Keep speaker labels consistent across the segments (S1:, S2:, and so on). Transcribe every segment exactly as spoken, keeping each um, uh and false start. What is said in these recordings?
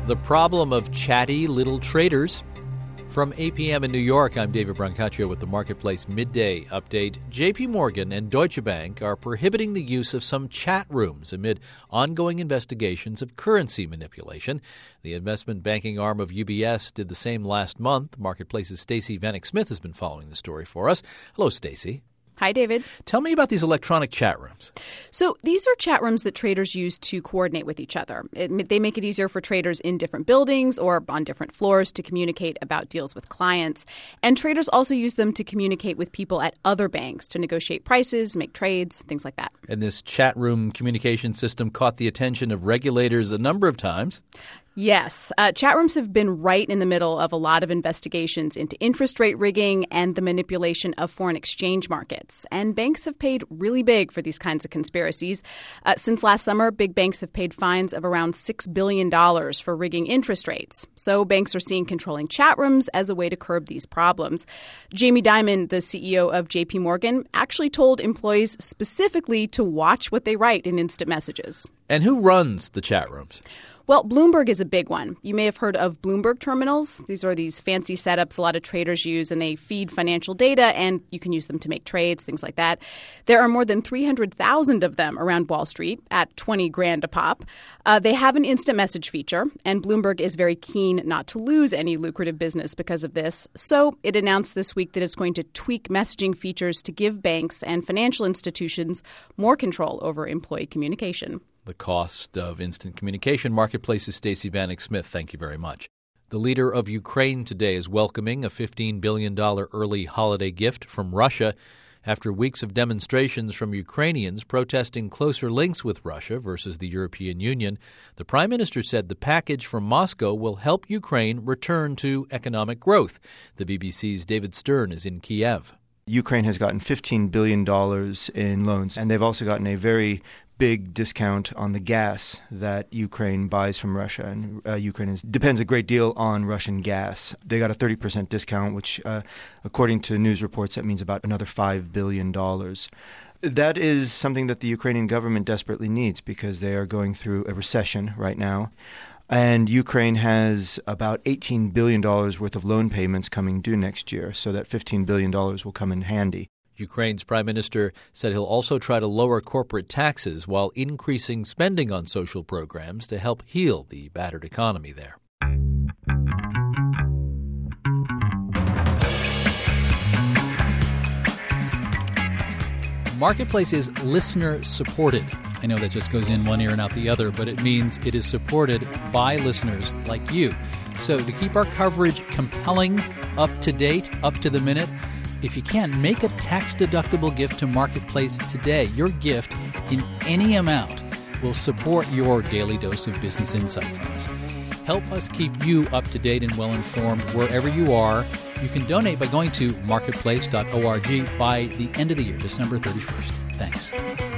S1: The problem of chatty little traders. From eight p.m. in New York, I'm David Brancaccio with the Marketplace Midday Update. J P. Morgan and Deutsche Bank are prohibiting the use of some chat rooms amid ongoing investigations of currency manipulation. The investment banking arm of U B S did the same last month. Marketplace's Stacey Vanek Smith has been following the story for us. Hello, Stacey.
S2: Hi, David.
S1: Tell me about these electronic chat rooms.
S2: So these are chat rooms that traders use to coordinate with each other. It, they make it easier for traders in different buildings or on different floors to communicate about deals with clients. And traders also use them to communicate with people at other banks to negotiate prices, make trades, things like that.
S1: And this chat room communication system caught the attention of regulators a number of times.
S2: Yes. Uh, chat rooms have been right in the middle of a lot of investigations into interest rate rigging and the manipulation of foreign exchange markets. And banks have paid really big for these kinds of conspiracies. Uh, since last summer, big banks have paid fines of around six billion dollars for rigging interest rates. So banks are seeing controlling chat rooms as a way to curb these problems. Jamie Dimon, the C E O of J P. Morgan, actually told employees specifically to watch what they write in instant messages.
S1: And who runs the chat rooms?
S2: Well, Bloomberg is a big one. You may have heard of Bloomberg terminals. These are these fancy setups a lot of traders use, and they feed financial data, and you can use them to make trades, things like that. There are more than three hundred thousand of them around Wall Street at twenty grand a pop. Uh, they have an instant message feature, and Bloomberg is very keen not to lose any lucrative business because of this. So it announced this week that it's going to tweak messaging features to give banks and financial institutions more control over employee communication.
S1: The cost of instant communication. Marketplace's Stacey Vanek Smith, thank you very much. The leader of Ukraine today is welcoming a fifteen billion dollars early holiday gift from Russia after weeks of demonstrations from Ukrainians protesting closer links with Russia versus the European Union. The prime minister said the package from Moscow will help Ukraine return to economic growth. The B B C's David Stern is in Kiev.
S3: Ukraine has gotten fifteen billion dollars in loans, and they've also gotten a very big discount on the gas that Ukraine buys from Russia. And uh, Ukraine is, depends a great deal on Russian gas. They got a thirty percent discount, which, uh, according to news reports, that means about another five billion dollars. That is something that the Ukrainian government desperately needs because they are going through a recession right now. And Ukraine has about eighteen billion dollars worth of loan payments coming due next year, so that fifteen billion dollars will come in handy.
S1: Ukraine's prime minister said he'll also try to lower corporate taxes while increasing spending on social programs to help heal the battered economy there. Marketplace is listener-supported. I know that just goes in one ear and out the other, but it means it is supported by listeners like you. So to keep our coverage compelling, up to date, up to the minute, if you can, make a tax-deductible gift to Marketplace today. Your gift in any amount will support your daily dose of business insight from us. Help us keep you up to date and well-informed wherever you are. You can donate by going to marketplace dot org by the end of the year, December thirty-first. Thanks.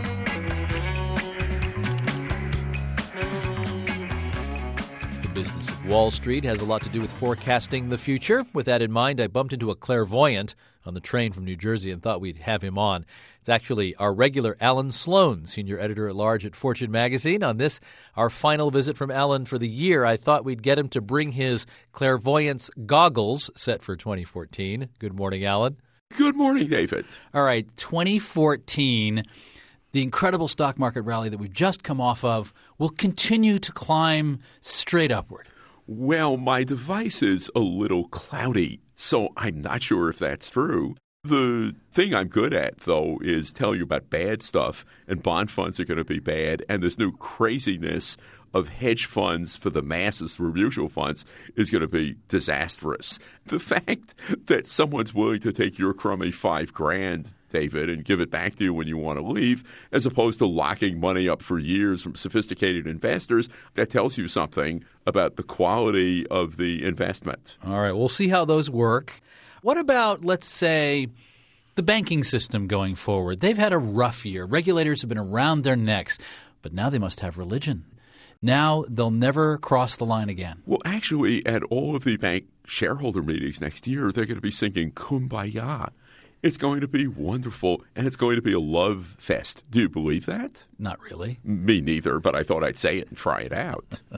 S1: Business of Wall Street has a lot to do with forecasting the future. With that in mind, I bumped into a clairvoyant on the train from New Jersey and thought we'd have him on. It's actually our regular Alan Sloan, senior editor-at-large at Fortune Magazine. On this, our final visit from Alan for the year, I thought we'd get him to bring his clairvoyance goggles set for twenty fourteen. Good morning, Alan.
S4: Good morning, David.
S1: All right, twenty fourteen. The incredible stock market rally that we've just come off of will continue to climb straight upward.
S4: Well, my device is a little cloudy, so I'm not sure if that's true. The thing I'm good at, though, is tell you about bad stuff, and bond funds are going to be bad, and this new craziness of hedge funds for the masses through mutual funds is going to be disastrous. The fact that someone's willing to take your crummy five grand, David, and give it back to you when you want to leave, as opposed to locking money up for years from sophisticated investors, that tells you something about the quality of the investment.
S1: All right, we'll see how those work. What about, let's say, the banking system going forward? They've had a rough year. Regulators have been around their necks, but now they must have religion. Now they'll never cross the line again.
S4: Well, actually, at all of the bank shareholder meetings next year, they're going to be singing Kumbaya. It's going to be wonderful, and it's going to be a love fest. Do you believe that?
S1: Not really.
S4: Me neither, but I thought I'd say it and try it out.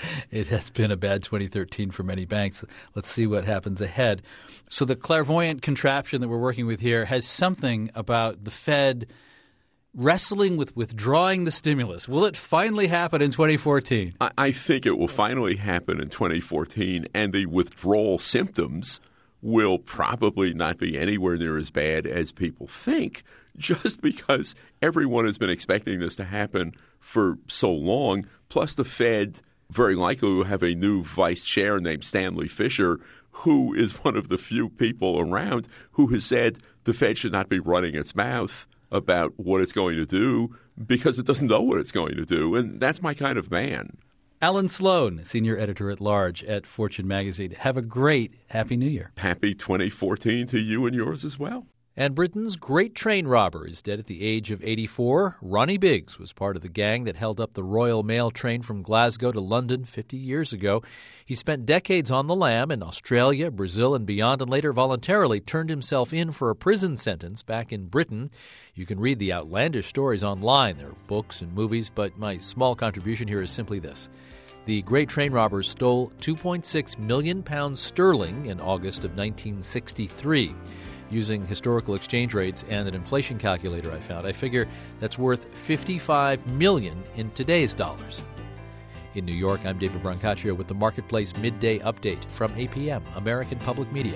S1: It has been a bad twenty thirteen for many banks. Let's see what happens ahead. So the clairvoyant contraption that we're working with here has something about the Fed wrestling with withdrawing the stimulus. Will it finally happen in twenty fourteen?
S4: I, I think it will finally happen in twenty fourteen, and the withdrawal symptoms will probably not be anywhere near as bad as people think, just because everyone has been expecting this to happen for so long. Plus, the Fed very likely will have a new vice chair named Stanley Fischer, who is one of the few people around who has said the Fed should not be running its mouth about what it's going to do because it doesn't know what it's going to do. And that's my kind of man.
S1: Alan Sloan, senior editor-at-large at Fortune magazine. Have a great Happy New Year.
S4: Happy twenty fourteen to you and yours as well.
S1: And Britain's great train robber is dead at the age of eighty-four. Ronnie Biggs was part of the gang that held up the Royal Mail train from Glasgow to London fifty years ago. He spent decades on the lam in Australia, Brazil, and beyond, and later voluntarily turned himself in for a prison sentence back in Britain. You can read the outlandish stories online. There are books and movies, but my small contribution here is simply this. The great train robbers stole two point six million pounds sterling in August of nineteen sixty-three. Using historical exchange rates and an inflation calculator I found, I figure that's worth fifty-five million dollars in today's dollars. In New York, I'm David Brancaccio with the Marketplace Midday Update from A P M, American Public Media.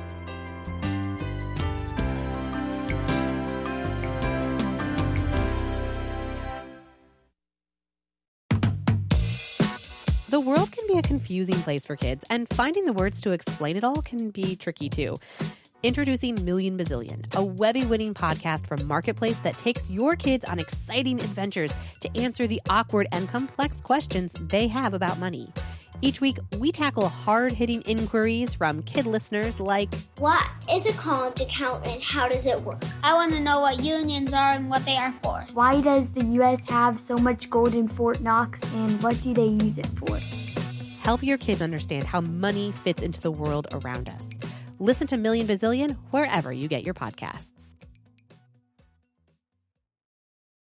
S5: The world can be a confusing place for kids, and finding the words to explain it all can be tricky too. Introducing Million Bazillion, a Webby-winning podcast from Marketplace that takes your kids on exciting adventures to answer the awkward and complex questions they have about money. Each week, we tackle hard-hitting inquiries from kid listeners like,
S6: what is a college account and how does it work? I want to know what unions are and what they are for.
S7: Why does the U S have so much gold in Fort Knox and what do they use it for?
S5: Help your kids understand how money fits into the world around us. Listen to Million Bazillion wherever you get your podcasts.